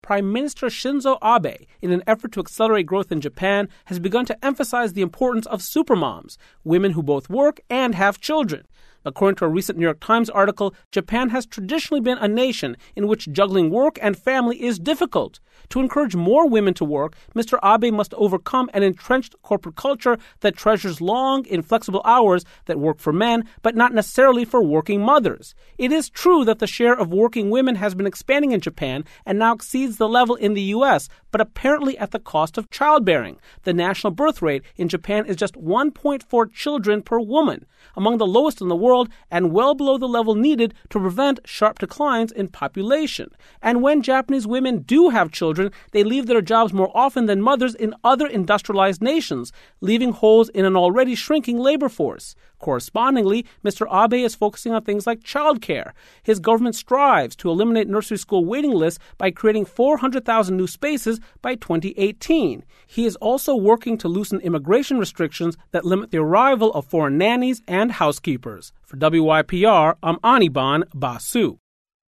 Prime Minister Shinzo Abe, in an effort to accelerate growth in Japan, has begun to emphasize the importance of supermoms, women who both work and have children. According to a recent New York Times article, Japan has traditionally been a nation in which juggling work and family is difficult. To encourage more women to work, Mr. Abe must overcome an entrenched corporate culture that treasures long, inflexible hours that work for men, but not necessarily for working mothers. It is true that the share of working women has been expanding in Japan and now exceeds the level in the U.S., but apparently at the cost of childbearing. The national birth rate in Japan is just 1.4 children per woman, among the lowest in the world and well below the level needed to prevent sharp declines in population. And when Japanese women do have children, they leave their jobs more often than mothers in other industrialized nations, leaving holes in an already shrinking labor force. Correspondingly, Mr. Abe is focusing on things like childcare. His government strives to eliminate nursery school waiting lists by creating 400,000 new spaces by 2018. He is also working to loosen immigration restrictions that limit the arrival of foreign nannies and housekeepers. For WYPR, I'm Anirban Basu.